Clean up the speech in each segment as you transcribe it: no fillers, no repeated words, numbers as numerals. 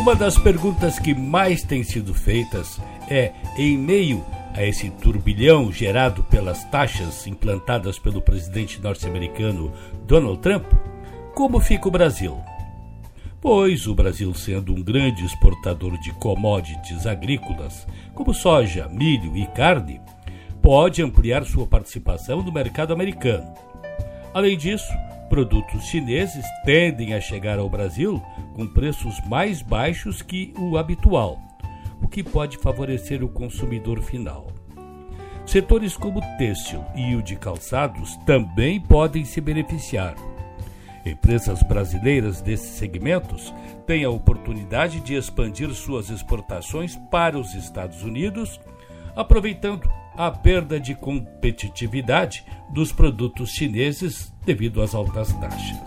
Uma das perguntas que mais têm sido feitas é, em meio a esse turbilhão gerado pelas taxas implantadas pelo presidente norte-americano Donald Trump, como fica o Brasil? Pois o Brasil, sendo um grande exportador de commodities agrícolas, como soja, milho e carne, pode ampliar sua participação no mercado americano. Além disso, produtos chineses tendem a chegar ao Brasil com preços mais baixos que o habitual, o que pode favorecer o consumidor final. Setores como o têxtil e o de calçados também podem se beneficiar. Empresas brasileiras desses segmentos têm a oportunidade de expandir suas exportações para os Estados Unidos, aproveitando a perda de competitividade dos produtos chineses devido às altas taxas.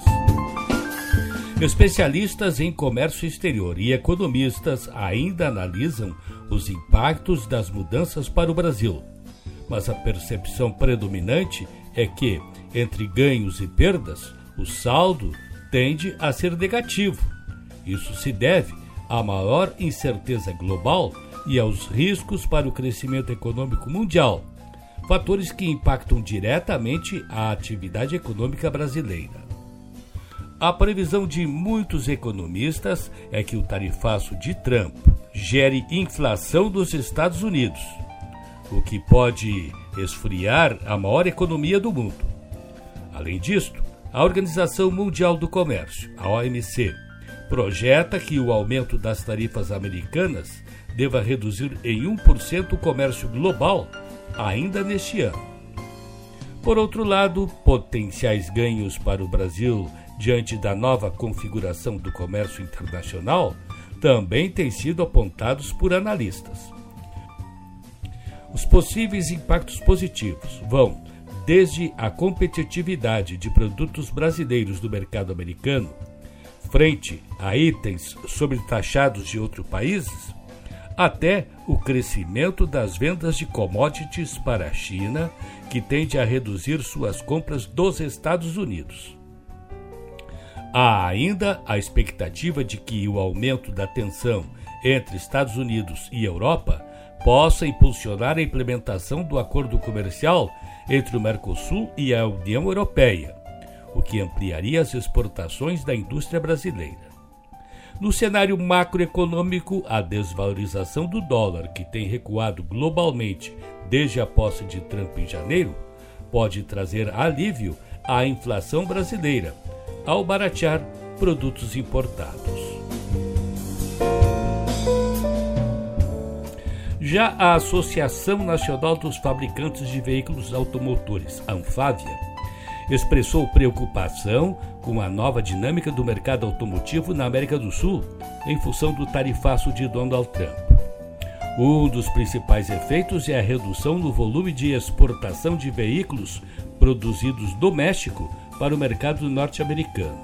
Especialistas em comércio exterior e economistas ainda analisam os impactos das mudanças para o Brasil, mas a percepção predominante é que, entre ganhos e perdas, o saldo tende a ser negativo. Isso se deve à maior incerteza global e aos riscos para o crescimento econômico mundial, fatores que impactam diretamente a atividade econômica brasileira. A previsão de muitos economistas é que o tarifaço de Trump gere inflação nos Estados Unidos, o que pode esfriar a maior economia do mundo. Além disto, a Organização Mundial do Comércio, a OMC, projeta que o aumento das tarifas americanas deva reduzir em 1% o comércio global ainda neste ano. Por outro lado, potenciais ganhos para o Brasil diante da nova configuração do comércio internacional também têm sido apontados por analistas. Os possíveis impactos positivos vão desde a competitividade de produtos brasileiros do mercado americano, frente a itens sobretaxados de outros países, até o crescimento das vendas de commodities para a China, que tende a reduzir suas compras dos Estados Unidos. Há ainda a expectativa de que o aumento da tensão entre Estados Unidos e Europa possa impulsionar a implementação do acordo comercial entre o Mercosul e a União Europeia, o que ampliaria as exportações da indústria brasileira. No cenário macroeconômico, a desvalorização do dólar, que tem recuado globalmente desde a posse de Trump em janeiro, pode trazer alívio à inflação brasileira, ao baratear produtos importados. Já a Associação Nacional dos Fabricantes de Veículos Automotores, ANFAVEA, expressou preocupação com a nova dinâmica do mercado automotivo na América do Sul em função do tarifaço de Donald Trump. Um dos principais efeitos é a redução no volume de exportação de veículos produzidos do México para o mercado norte-americano.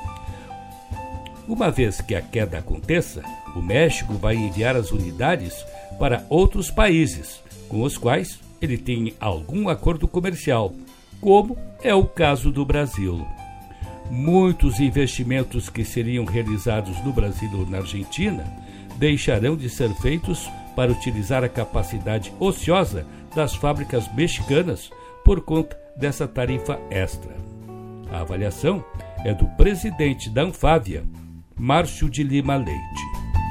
Uma vez que a queda aconteça, o México vai enviar as unidades para outros países, com os quais ele tem algum acordo comercial, como é o caso do Brasil. Muitos investimentos que seriam realizados no Brasil ou na Argentina deixarão de ser feitos para utilizar a capacidade ociosa das fábricas mexicanas por conta dessa tarifa extra. A avaliação é do presidente da ANFAVEA, Márcio de Lima Leite.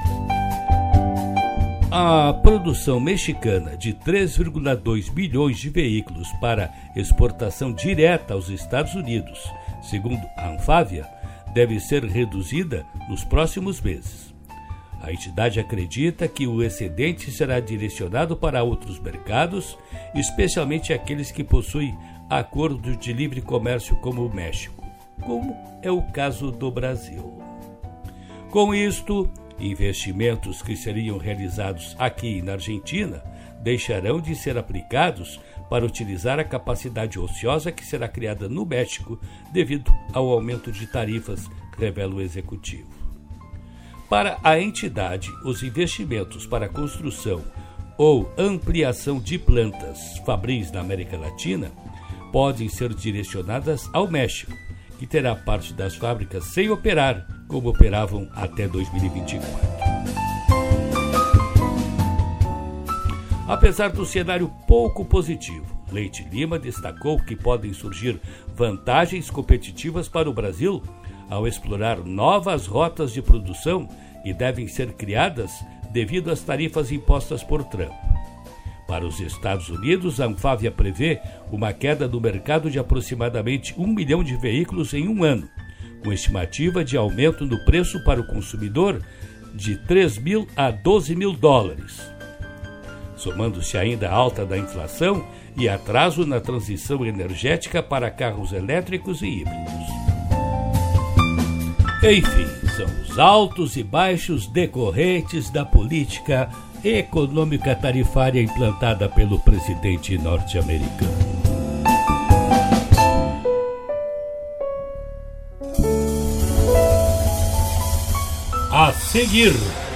A produção mexicana de 3,2 milhões de veículos para exportação direta aos Estados Unidos, segundo a ANFAVEA, deve ser reduzida nos próximos meses. A entidade acredita que o excedente será direcionado para outros mercados, especialmente aqueles que possuem acordos de livre comércio como o México, como é o caso do Brasil. Com isto, investimentos que seriam realizados aqui na Argentina deixarão de ser aplicados para utilizar a capacidade ociosa que será criada no México devido ao aumento de tarifas, revela o executivo. Para a entidade, os investimentos para construção ou ampliação de plantas fabris na América Latina podem ser direcionadas ao México, que terá parte das fábricas sem operar, como operavam até 2024. Apesar do cenário pouco positivo, Leite Lima destacou que podem surgir vantagens competitivas para o Brasil ao explorar novas rotas de produção e devem ser criadas devido às tarifas impostas por Trump. Para os Estados Unidos, a Anfávia prevê uma queda do mercado de aproximadamente 1 milhão de veículos em um ano, com estimativa de aumento no preço para o consumidor de 3 mil a 12 mil dólares. Somando-se ainda a alta da inflação e atraso na transição energética para carros elétricos e híbridos. Enfim, são os altos e baixos decorrentes da política econômica tarifária implantada pelo presidente norte-americano. A seguir,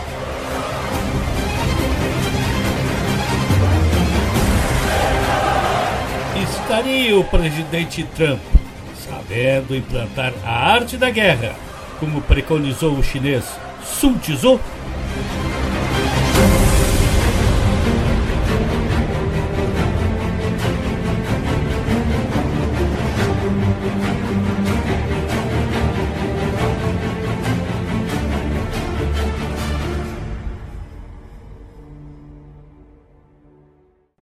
estaria o presidente Trump sabendo implantar a arte da guerra, como preconizou o chinês Sun Tzu?